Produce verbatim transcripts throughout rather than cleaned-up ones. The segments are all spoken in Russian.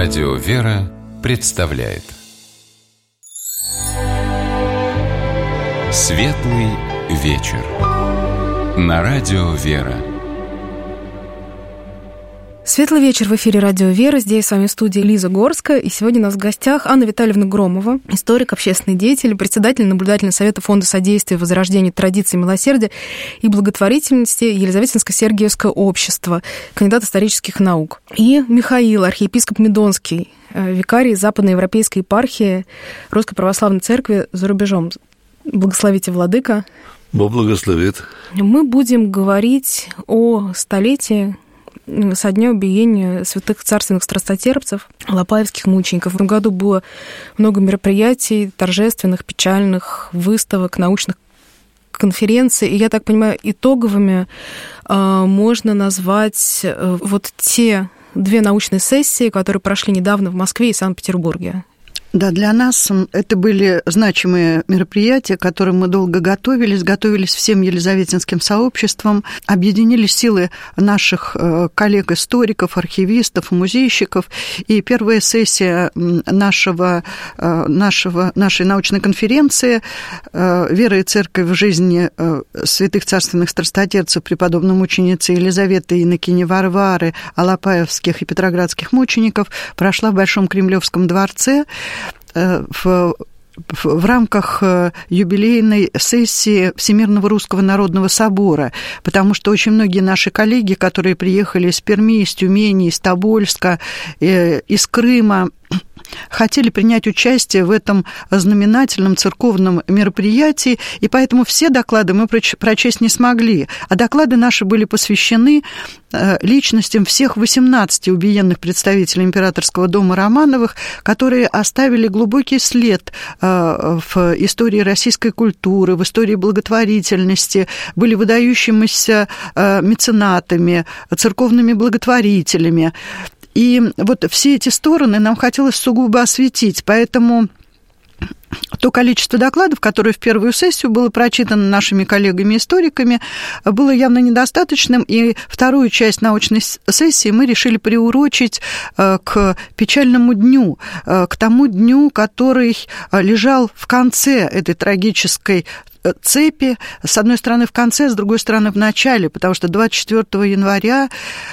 Радио «Вера» представляет Светлый вечер на Радио «Вера». Светлый вечер в эфире Радио «Вера». Здесь с вами в студии Лиза Горская. И сегодня у нас в гостях Анна Витальевна Громова, историк, общественный деятель, председатель наблюдательного совета Фонда содействия возрождению традиций милосердия и благотворительности Елизаветинско-Сергиевское общество, кандидат исторических наук. И Михаил, архиепископ Медонский, викарий Западноевропейской епархии Русской Православной Церкви за рубежом. Благословите, владыка. Бог благословит. Мы будем говорить о столетии со дня убиения святых царственных страстотерпцев, лопаевских мучеников. В этом году было много мероприятий, торжественных, печальных, выставок, научных конференций. И я так понимаю, итоговыми э, можно назвать э, вот те две научные сессии, которые прошли недавно в Москве и Санкт-Петербурге. Да, для нас это были значимые мероприятия, к которым мы долго готовились, готовились всем елизаветинским сообществом, объединили силы наших коллег-историков, архивистов, музейщиков. И первая сессия нашего, нашего, нашей научной конференции «Вера и церковь в жизни святых царственных страстотерпцев преподобной мученицы Елизаветы Иннокени Варвары, алапаевских и петроградских мучеников» прошла в Большом Кремлевском дворце в, в, в рамках юбилейной сессии Всемирного Русского Народного Собора, потому что очень многие наши коллеги, которые приехали из Перми, из Тюмени, из Тобольска, из Крыма, хотели принять участие в этом знаменательном церковном мероприятии, и поэтому все доклады мы прочесть не смогли. А доклады наши были посвящены личностям всех восемнадцати убиенных представителей императорского дома Романовых, которые оставили глубокий след в истории российской культуры, в истории благотворительности, были выдающимися меценатами, церковными благотворителями. И вот все эти стороны нам хотелось сугубо осветить, поэтому то количество докладов, которое в первую сессию было прочитано нашими коллегами-историками, было явно недостаточным, и вторую часть научной сессии мы решили приурочить к печальному дню, к тому дню, который лежал в конце этой трагической цепи, с одной стороны в конце, с другой стороны в начале, потому что двадцать четвёртого января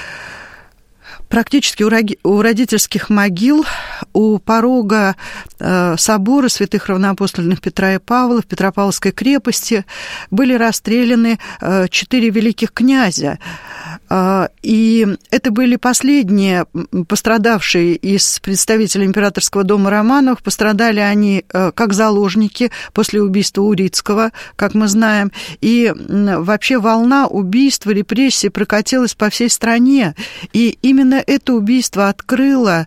практически у родительских могил, у порога собора святых равноапостольных Петра и Павла в Петропавловской крепости были расстреляны четыре великих князя. И это были последние пострадавшие из представителей императорского дома Романовых. Пострадали они как заложники после убийства Урицкого, как мы знаем. И вообще волна убийств, репрессий прокатилась по всей стране. И именно это убийство открыло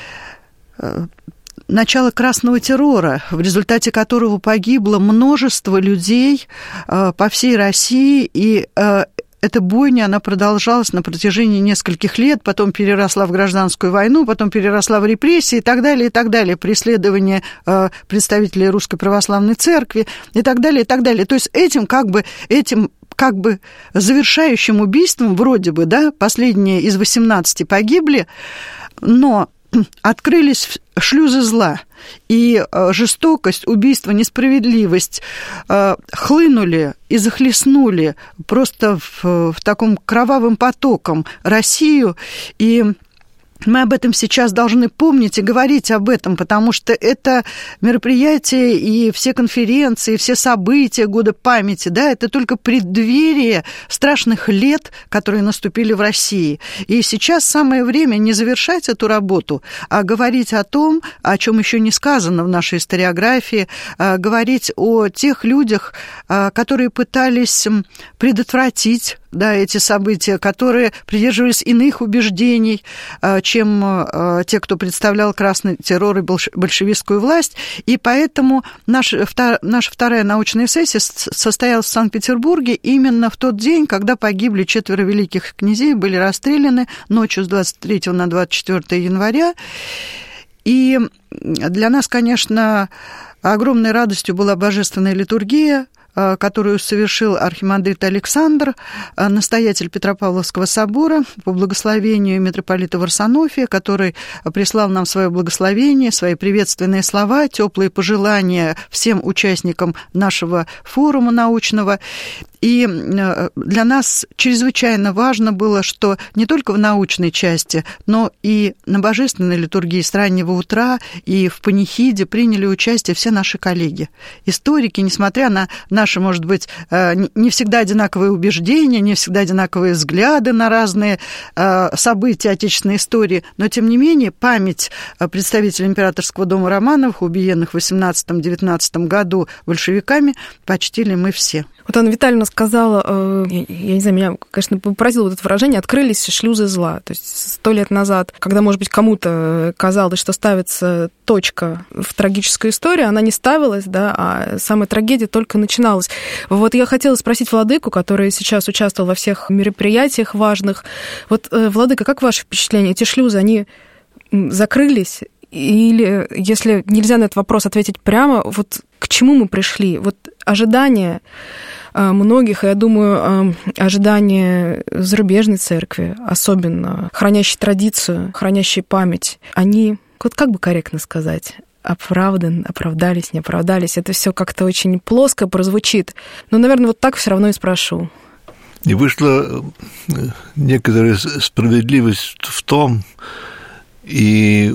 начало красного террора, в результате которого погибло множество людей по всей России, и эта бойня, она продолжалась на протяжении нескольких лет, потом переросла в гражданскую войну, потом переросла в репрессии и так далее, и так далее, преследование э, представителей Русской Православной Церкви и так далее, и так далее. То есть этим как бы, этим как бы завершающим убийством, вроде бы, да, последние из восемнадцати погибли, но открылись шлюзы зла, и жестокость, убийство, несправедливость хлынули и захлестнули просто в, в таком кровавым потоком Россию, и мы об этом сейчас должны помнить и говорить об этом, потому что это мероприятие и все конференции, все события года памяти, да, это только преддверие страшных лет, которые наступили в России. И сейчас самое время не завершать эту работу, а говорить о том, о чем еще не сказано в нашей историографии, говорить о тех людях, которые пытались предотвратить, да, эти события, которые придерживались иных убеждений, чем те, кто представлял красный террор и большевистскую власть. И поэтому наша, наша вторая научная сессия состоялась в Санкт-Петербурге именно в тот день, когда погибли четверо великих князей, были расстреляны ночью с двадцать третьего на двадцать четвёртое января. И для нас, конечно, огромной радостью была божественная литургия которую совершил архимандрит Александр, настоятель Петропавловского собора, по благословению митрополита Варсонофия, который прислал нам свое благословение, свои приветственные слова, теплые пожелания всем участникам нашего форума научного. И для нас чрезвычайно важно было, что не только в научной части, но и на божественной литургии с раннего утра и в панихиде приняли участие все наши коллеги. Историки, несмотря на наши, может быть, не всегда одинаковые убеждения, не всегда одинаковые взгляды на разные события отечественной истории, но, тем не менее, память представителей императорского дома Романовых, убиенных в восемнадцатом-девятнадцатом году большевиками, почтили мы все. Вот Анна Витальевна сказала, э, я, я не знаю, меня, конечно, поразило вот это выражение, открылись шлюзы зла. То есть сто лет назад, когда, может быть, кому-то казалось, что ставится точка в трагической истории, она не ставилась, да, а самая трагедия только начиналась. Вот я хотела спросить владыку, который сейчас участвовал во всех мероприятиях важных. Вот, э, владыка, как ваше впечатление? Эти шлюзы, они закрылись? Или, если нельзя на этот вопрос ответить прямо, вот к чему мы пришли? Вот ожидания многих, я думаю, ожидания зарубежной церкви, особенно хранящей традицию, хранящей память, они, вот как бы корректно сказать, оправдан, оправдались, не оправдались. Это все как-то очень плоско прозвучит. Но, наверное, вот так все равно и спрошу. И вышла некоторая справедливость в том, и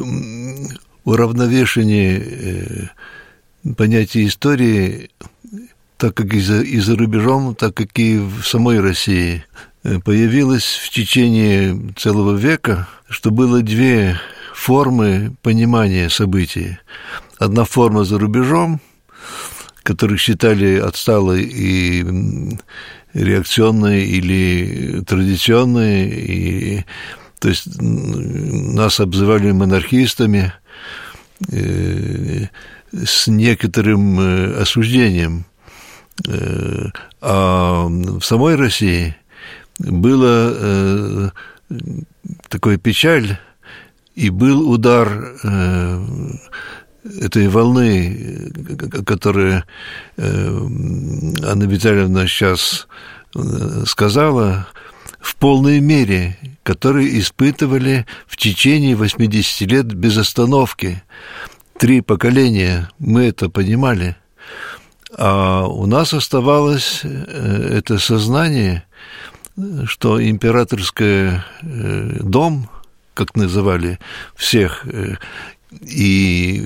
уравновешение понятия истории, так как и за, и за рубежом, так как и в самой России, появилось в течение целого века, что было две формы понимания событий. Одна форма за рубежом, которых считали отсталой и реакционной или традиционной, и то есть нас обзывали монархистами э, с некоторым э, осуждением. Э, а в самой России была э, такая печаль, и был удар э, этой волны, которая э, Анна Витальевна сейчас сказала, в полной мере, которые испытывали в течение восьмидесяти лет без остановки. Три поколения мы это понимали. А у нас оставалось это сознание, что императорский дом, как называли всех, и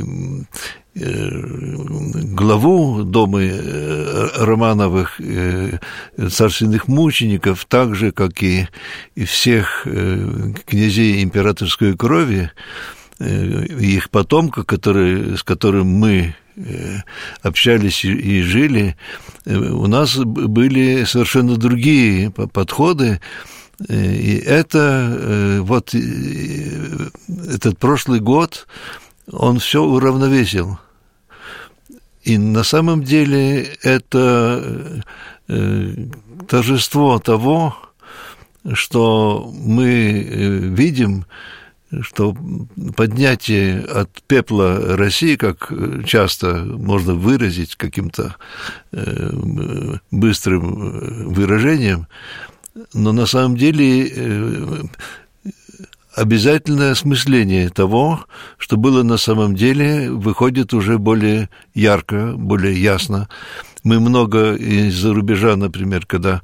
главу дома Романовых, царственных мучеников, так же, как и всех князей императорской крови, их потомков, которые, с которыми мы общались и жили, у нас были совершенно другие подходы. И это вот этот прошлый год, он все уравновесил. И на самом деле это торжество того, что мы видим, что поднятие от пепла России, как часто можно выразить каким-то быстрым выражением, но на самом деле обязательное осмысление того, что было на самом деле, выходит уже более ярко, более ясно. Мы много из-за рубежа, например, когда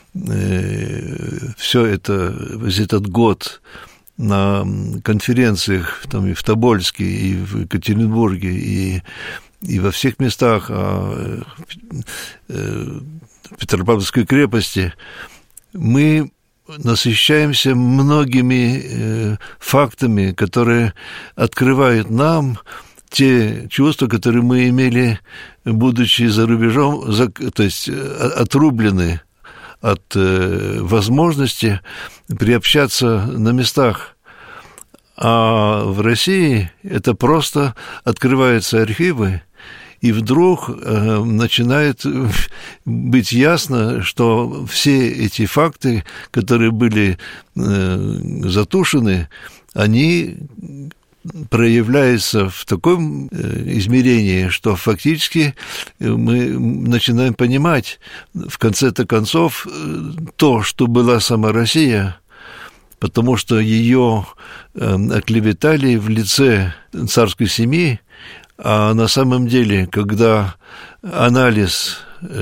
э, все это, весь этот год на конференциях там, и в Тобольске, и в Екатеринбурге, и, и во всех местах, а, э, в Петропавловской крепости, мы насыщаемся многими э, фактами, которые открывают нам те чувства, которые мы имели, будучи за рубежом, за, то есть отрублены от э, возможности приобщаться на местах. А в России это просто открываются архивы, и вдруг э, начинает быть ясно, что все эти факты, которые были э, затушены, они проявляется в таком измерении, что фактически мы начинаем понимать, в конце-то концов, то, что была сама Россия, потому что ее оклеветали в лице царской семьи, а на самом деле, когда анализ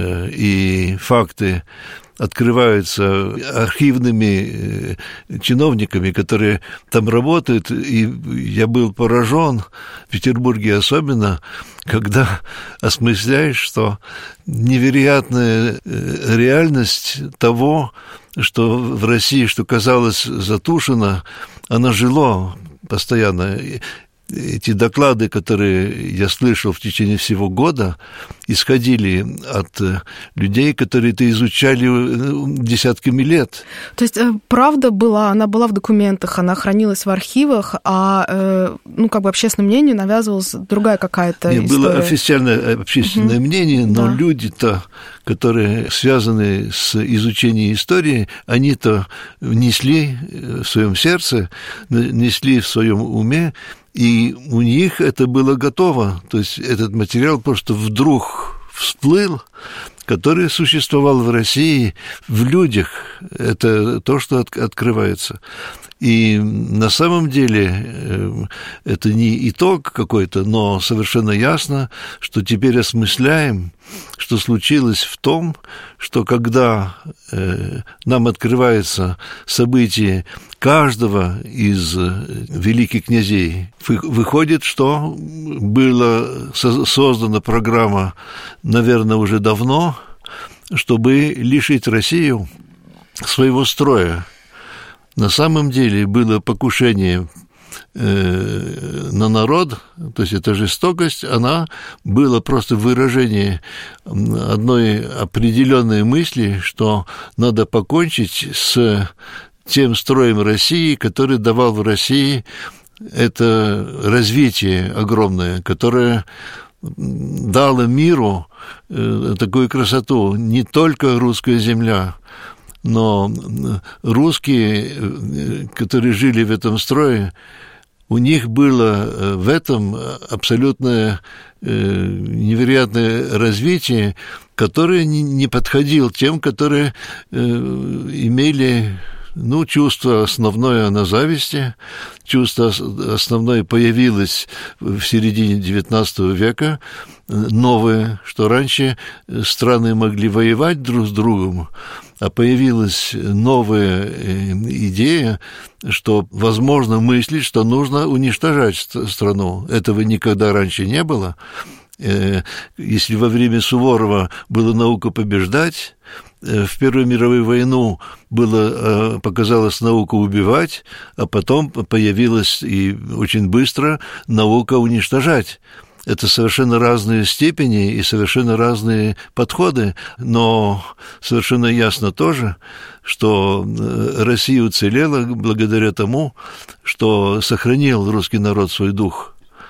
и факты открываются архивными чиновниками, которые там работают, и я был поражен, в Петербурге особенно, когда осмысляешь, что невероятная реальность того, что в России, что казалось затушено, она жила постоянно. Эти доклады, которые я слышал в течение всего года, исходили от людей, которые это изучали десятками лет. То есть правда была, она была в документах, она хранилась в архивах, а ну, как бы общественному мнению навязывалась другая какая-то Нет, история. Было официальное общественное угу. мнение, но да. люди-то, которые связаны с изучением истории, они-то несли в своем сердце, несли в своем уме, и у них это было готово. То есть этот материал просто вдруг всплыл, который существовал в России, в людях. Это то, что от, открывается. И на самом деле это не итог какой-то, но совершенно ясно, что теперь осмысляем, что случилось в том, что когда э, нам открывается событие каждого из великих князей, выходит, что была создана программа, наверное, уже давно, чтобы лишить Россию своего строя. На самом деле было покушение э, на народ, то есть эта жестокость, она была просто выражение одной определенной мысли, что надо покончить с тем строем России, который давал в России это развитие огромное, которое дало миру э, такую красоту, не только русская земля, но русские, которые жили в этом строе, у них было в этом абсолютное невероятное развитие, которое не подходило тем, которые имели, ну, чувство основное на зависти, чувство основное появилось в середине девятнадцатого века, новое, что раньше страны могли воевать друг с другом, а появилась новая идея, что возможно мыслить, что нужно уничтожать страну. Этого никогда раньше не было. Если во время Суворова была наука побеждать, в Первую мировую войну было, показалась наука убивать, а потом появилась и очень быстро наука уничтожать. Это совершенно разные степени и совершенно разные подходы, но совершенно ясно тоже, что Россия уцелела благодаря тому, что сохранил русский народ свой дух.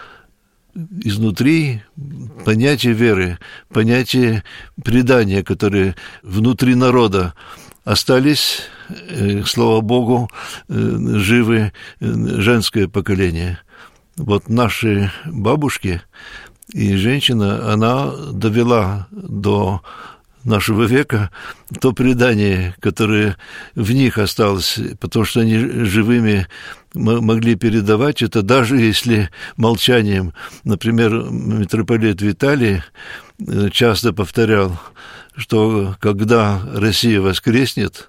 Изнутри понятие веры, понятие предания, которые внутри народа остались, слава Богу, живы женское поколение. Вот наши бабушки и женщина, она довела до нашего века то предание, которое в них осталось, потому что они живыми могли передавать это, даже если молчанием. Например, митрополит Виталий часто повторял, что когда Россия воскреснет,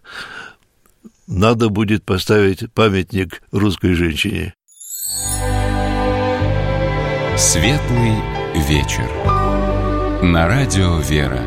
надо будет поставить памятник русской женщине. Светлый вечер. На радио «Вера».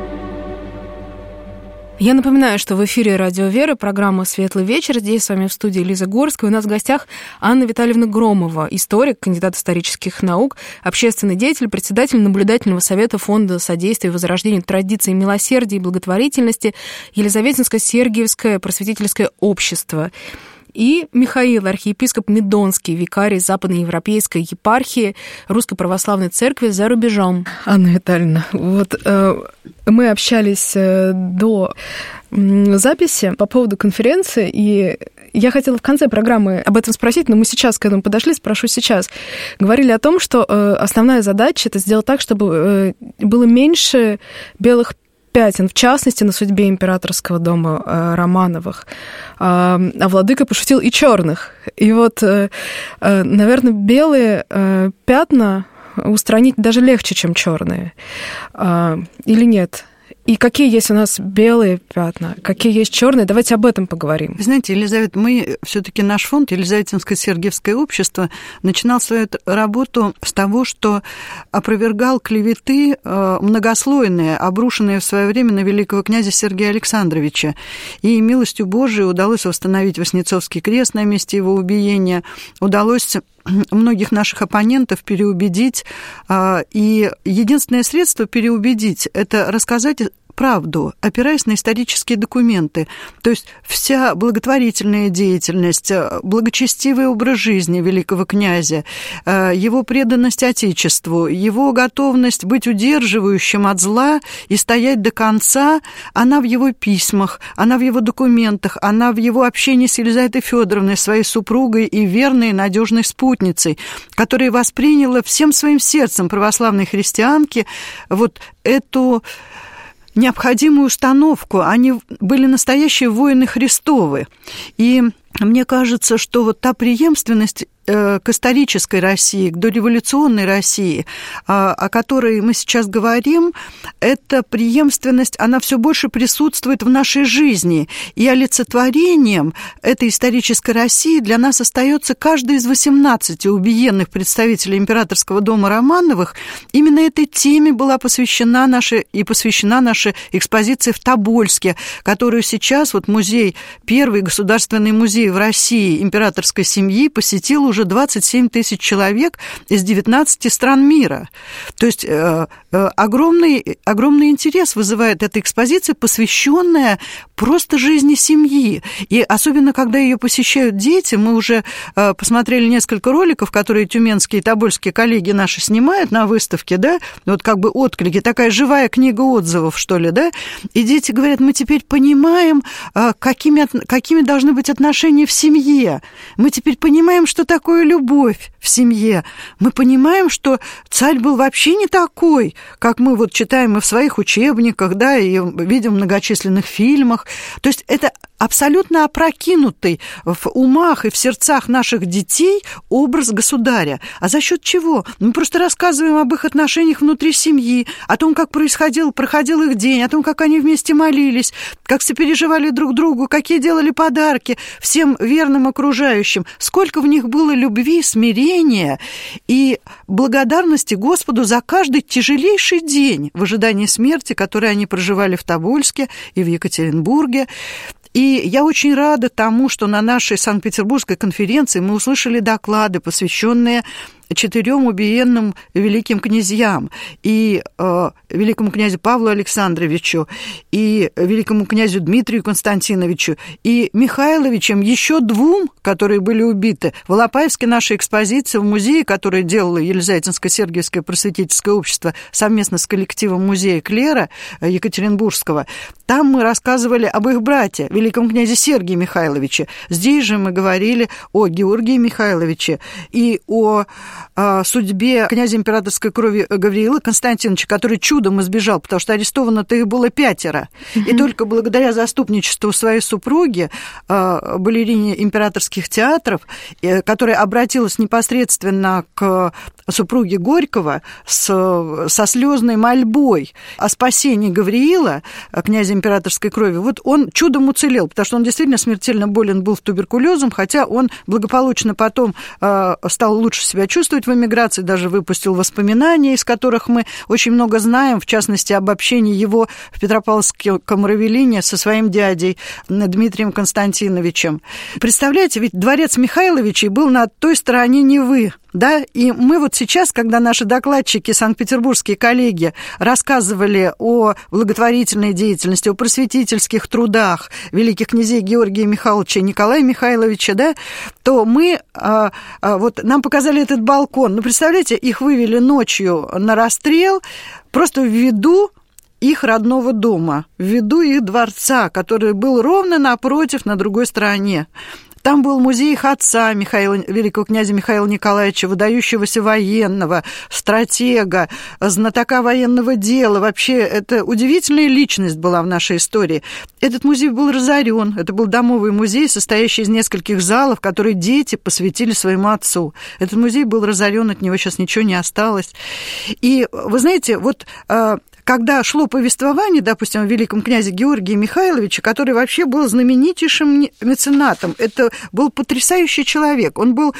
Я напоминаю, что в эфире «Радио Вера», программа «Светлый вечер». Здесь с вами в студии Лиза Горская. У нас в гостях Анна Витальевна Громова, историк, кандидат исторических наук, общественный деятель, председатель наблюдательного совета Фонда содействия и возрождения традиций милосердия и благотворительности Елизаветинско-Сергиевское просветительское общество. И Михаил, архиепископ Медонский, викарий Западноевропейской епархии Русской Православной Церкви за рубежом. Анна Витальевна, вот э, мы общались э, до э, записи по поводу конференции, и Я хотела в конце программы об этом спросить, но мы сейчас к этому подошли, спрошу сейчас. Говорили о том, что основная задача — это сделать так, чтобы было меньше белых пятен, в частности, на судьбе императорского дома э, Романовых. А, а владыка пошутил и черных. И вот, э, э, наверное, белые э, пятна устранить даже легче, чем черные. А, или нет? И какие есть у нас белые пятна, какие есть черные? Давайте об этом поговорим. Знаете, Елизавета, мы все-таки наш фонд Елизаветинское Сергиевское общество начинал свою работу с того, что опровергал клеветы многослойные, обрушенные в свое время на великого князя Сергея Александровича. И милостью Божией удалось восстановить Воснецовский крест на месте его убиения, удалось многих наших оппонентов переубедить. И единственное средство переубедить – это рассказать правду, опираясь на исторические документы. То есть вся благотворительная деятельность, благочестивый образ жизни великого князя, его преданность Отечеству, его готовность быть удерживающим от зла и стоять до конца, она в его письмах, она в его документах, она в его общении с Елизаветой Федоровной, своей супругой и верной, надежной спутницей, которая восприняла всем своим сердцем православной христианки вот эту необходимую установку. Они были настоящие воины Христовы. И мне кажется, что вот та преемственность к исторической России, к дореволюционной России, о которой мы сейчас говорим, эта преемственность, она все больше присутствует в нашей жизни. И олицетворением этой исторической России для нас остается каждый из восемнадцати убиенных представителей императорского дома Романовых. Именно этой теме была посвящена наша, и посвящена наша экспозиция в Тобольске, которую сейчас вот музей, первый государственный музей в России императорской семьи посетил уже двадцать семь тысяч человек из девятнадцати стран мира. То есть э, э, огромный, огромный интерес вызывает эта экспозиция, посвященная просто жизни семьи. И особенно, когда ее посещают дети, мы уже э, посмотрели несколько роликов, которые тюменские и тобольские коллеги наши снимают на выставке, да, вот как бы отклики, такая живая книга отзывов, что ли, да, и дети говорят, мы теперь понимаем, э, какими, какими должны быть отношения в семье, мы теперь понимаем, что такое такое любовь в семье. Мы понимаем, что царь был вообще не такой, как мы вот читаем и в своих учебниках, да, и видим в многочисленных фильмах. То есть это абсолютно опрокинутый в умах и в сердцах наших детей образ государя. А за счет чего? Мы просто рассказываем об их отношениях внутри семьи, о том, как происходил, проходил их день, о том, как они вместе молились, как сопереживали друг другу, какие делали подарки всем верным окружающим, сколько в них было любви, смирения и благодарности Господу за каждый тяжелейший день в ожидании смерти, который они проживали в Тобольске и в Екатеринбурге. И я очень рада тому, что на нашей Санкт-Петербургской конференции мы услышали доклады, посвященные четырем убиенным великим князьям, и э, великому князю Павлу Александровичу, и великому князю Дмитрию Константиновичу, и Михайловичам, еще двум, которые были убиты. В Алапаевске наша экспозиция в музее, которую делало Елизаветинское Сергиевское просветительское общество совместно с коллективом музея Клера Екатеринбургского, там мы рассказывали об их брате, великом князе Сергии Михайловиче. Здесь же мы говорили о Георгии Михайловиче и о о судьбе князя императорской крови Гавриила Константиновича, который чудом избежал, потому что арестовано-то их было пятеро. Mm-hmm. И только благодаря заступничеству своей супруги, балерине императорских театров, которая обратилась непосредственно к супруге Горького с, со слезной мольбой о спасении Гавриила, князя императорской крови, вот он чудом уцелел, потому что он действительно смертельно болен был туберкулезом, хотя он благополучно потом стал лучше себя чувствовать в эмиграции, даже выпустил воспоминания, из которых мы очень много знаем, в частности, об общении его в Петропавловском Равелине со своим дядей Дмитрием Константиновичем. Представляете, ведь дворец Михайловичей был на той стороне Невы, да, и мы вот сейчас, когда наши докладчики, санкт-петербургские коллеги, рассказывали о благотворительной деятельности, о просветительских трудах великих князей Георгия Михайловича и Николая Михайловича, да, то мы, а, а, вот нам показали этот балкон. Ну, представляете, их вывели ночью на расстрел просто в виду их родного дома, в виду их дворца, который был ровно напротив, на другой стороне. Там был музей их отца, Михаила, великого князя Михаила Николаевича, выдающегося военного, стратега, знатока военного дела. Вообще, это удивительная личность была в нашей истории. Этот музей был разорен. Это был домовый музей, состоящий из нескольких залов, которые дети посвятили своему отцу. Этот музей был разорен, от него сейчас ничего не осталось. И, вы знаете, вот когда шло повествование, допустим, о великом князе Георгии Михайловиче, который вообще был знаменитейшим меценатом, это был потрясающий человек. Он был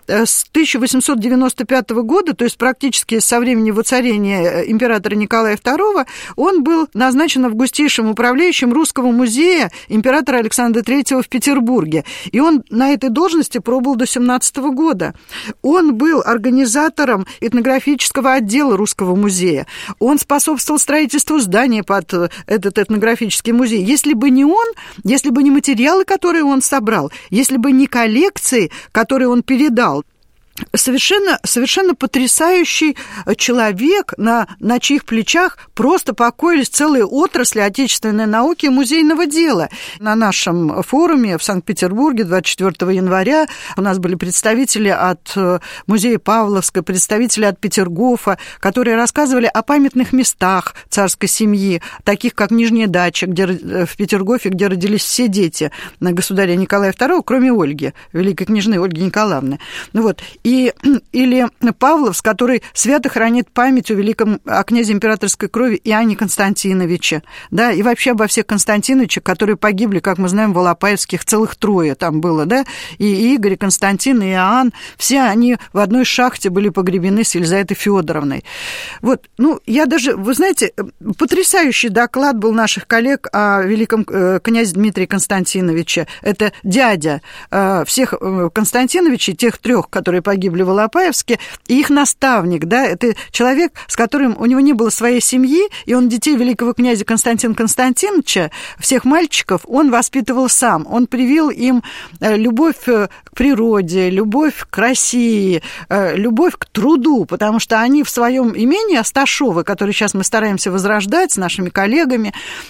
с тысяча восемьсот девяносто пятого года, то есть практически со времени воцарения императора Николая второго, он был назначен августейшим управляющим Русского музея императора Александра третьего в Петербурге. И он на этой должности пробыл до семнадцатого года. Он был организатором этнографического отдела Русского музея. Он способствовал строительству здания под этот этнографический музей. Если бы не он, если бы не материалы, которые он собрал, если бы не коллекции, которые он передал, Совершенно, совершенно потрясающий человек, на, на чьих плечах просто покоились целые отрасли отечественной науки и музейного дела. На нашем форуме в Санкт-Петербурге двадцать четвёртого января у нас были представители от музея Павловска, представители от Петергофа, которые рассказывали о памятных местах царской семьи, таких как Нижняя дача, где, в Петергофе, где родились все дети государя Николая второго, кроме Ольги, великой княжны Ольги Николаевны. Ну вот. И, или Павловск, который свято хранит память о великом о князе императорской крови Иоанне Константиновиче, да, и вообще обо всех Константиновичах, которые погибли, как мы знаем, в Алапаевских, целых трое там было, да, и Игорь, и Константин, и Иоанн, все они в одной шахте были погребены с Елизаветой Федоровной. Вот, ну, я даже, вы знаете, потрясающий доклад был наших коллег о великом князе Дмитрии Константиновиче. Это дядя всех Константиновичей, тех трех, которые погибли погибли в Алапаевске, и их наставник, да, это человек, с которым у него не было своей семьи, и он детей великого князя Константина Константиновича, всех мальчиков, он воспитывал сам. Он привил им любовь к природе, любовь к России, любовь к труду, потому что они в своем имении Асташовы, который сейчас мы стараемся возрождать с нашими коллегами,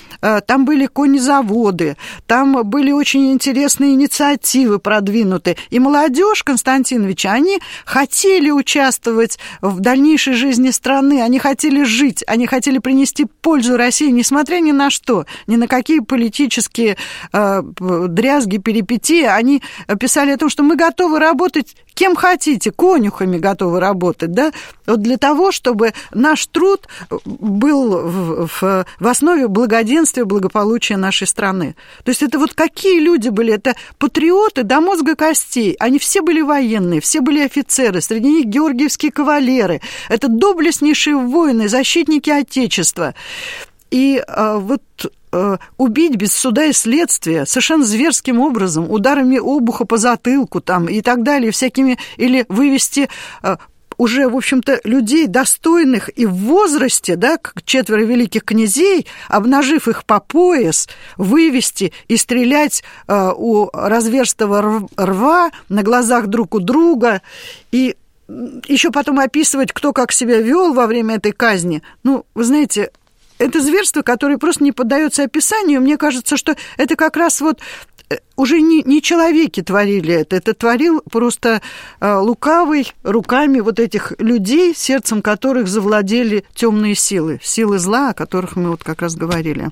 там были конезаводы, там были очень интересные инициативы продвинуты. И молодежь Константиновича, они хотели участвовать в дальнейшей жизни страны, они хотели жить, они хотели принести пользу России, несмотря ни на что, ни на какие политические э, дрязги, перипетии. Они писали о том, что мы готовы работать кем хотите, конюхами готовы работать, да, вот для того, чтобы наш труд был в, в, в основе благоденствия, благополучия нашей страны. То есть это вот какие люди были? Это патриоты до мозга костей. Они все были военные, все были офицеры, среди них георгиевские кавалеры. Это доблестнейшие воины, защитники Отечества. И а, вот а, убить без суда и следствия совершенно зверским образом, ударами обуха по затылку там, и так далее, всякими, или вывести а, уже, в общем-то, людей достойных и в возрасте, да, как четверо великих князей, обнажив их по пояс, вывести и стрелять а, у разверстого рва на глазах друг у друга, и еще потом описывать, кто как себя вел во время этой казни. Ну, вы знаете, это зверство, которое просто не поддается описанию. Мне кажется, что это как раз вот уже не, не человеки творили это, это творил просто э, лукавый руками вот этих людей, сердцем которых завладели темные силы, силы зла, о которых мы вот как раз говорили.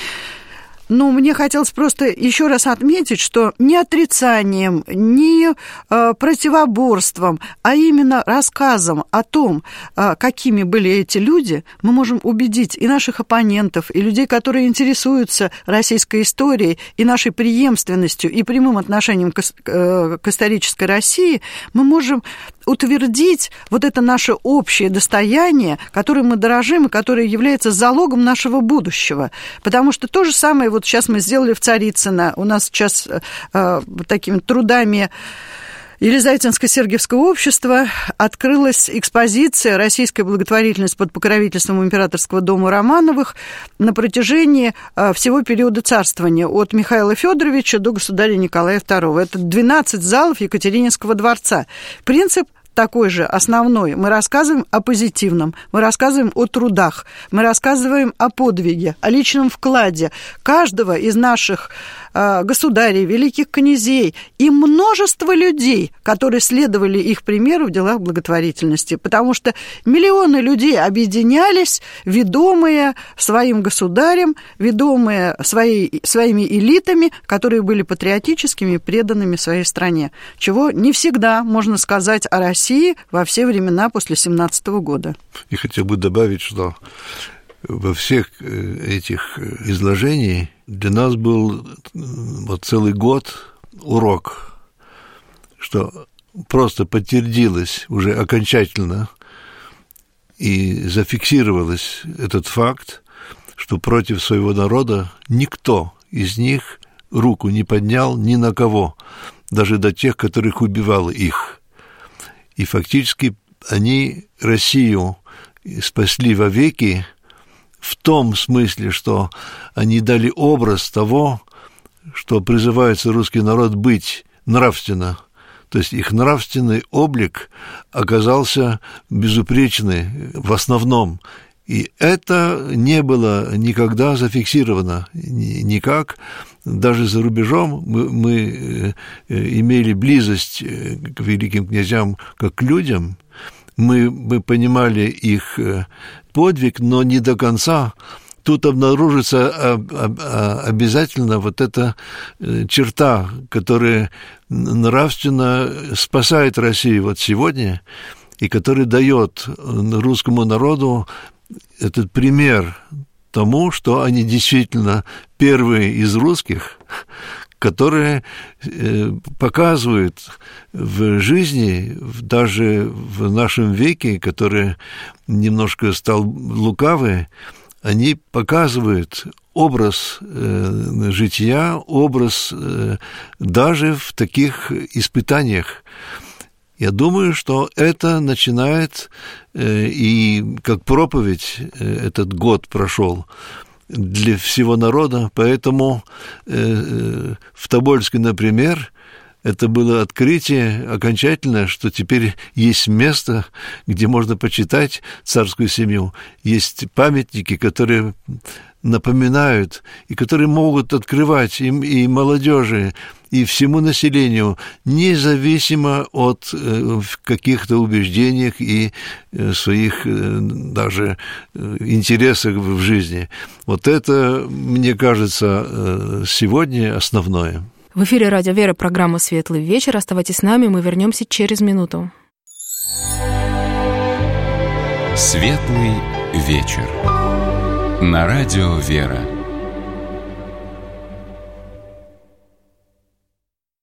Но мне хотелось просто еще раз отметить, что не отрицанием, не э, противоборством, а именно рассказом о том, э, какими были эти люди, мы можем убедить и наших оппонентов, и людей, которые интересуются российской историей, и нашей преемственностью, и прямым отношением к, э, к исторической России, мы можем утвердить вот это наше общее достояние, которым мы дорожим и которое является залогом нашего будущего. Потому что то же самое вот сейчас мы сделали в Царицыно. У нас сейчас э, такими трудами Елизаветинско-Сергиевского общества открылась экспозиция «Российская благотворительность под покровительством Императорского дома Романовых» на протяжении всего периода царствования от Михаила Федоровича до государя Николая второго. Это двенадцать залов Екатерининского дворца. Принцип такой же основной. Мы рассказываем о позитивном, мы рассказываем о трудах, мы рассказываем о подвиге, о личном вкладе каждого из наших э, государей, великих князей и множество людей, которые следовали их примеру в делах благотворительности, потому что миллионы людей объединялись, ведомые своим государем, ведомые своей, своими элитами, которые были патриотическими и преданными своей стране, чего не всегда можно сказать о России во все времена после семнадцатого года. И хотел бы добавить, что во всех этих изложениях для нас был вот целый год урок, что просто подтвердилось уже окончательно и зафиксировалось этот факт, что против своего народа никто из них руку не поднял ни на кого, даже до тех, которых убивал их. И фактически они Россию спасли вовеки в том смысле, что они дали образ того, что призывается русский народ быть нравственно. То есть их нравственный облик оказался безупречный в основном. И это не было никогда зафиксировано никак. Даже за рубежом мы, мы имели близость к великим князьям как к людям. Мы, мы понимали их подвиг, но не до конца. Тут обнаружится обязательно вот эта черта, которая нравственно спасает Россию вот сегодня, и которая дает русскому народу этот пример тому, что они действительно первые из русских, которые показывают в жизни, даже в нашем веке, который немножко стал лукавый, они показывают образ э, жития, образ э, даже в таких испытаниях. Я думаю, что это начинает, э, и как проповедь э, этот год прошел для всего народа, поэтому э, в Тобольске, например, это было открытие окончательное, что теперь есть место, где можно почитать царскую семью. Есть памятники, которые напоминают, и которые могут открывать им и молодежи, и всему населению, независимо от э, каких-то убеждений и э, своих э, даже э, интересов в жизни. Вот это, мне кажется, э, сегодня основное. В эфире «Радио Вера», программа «Светлый вечер». Оставайтесь с нами, мы вернемся через минуту. «Светлый вечер» на Радио Вера.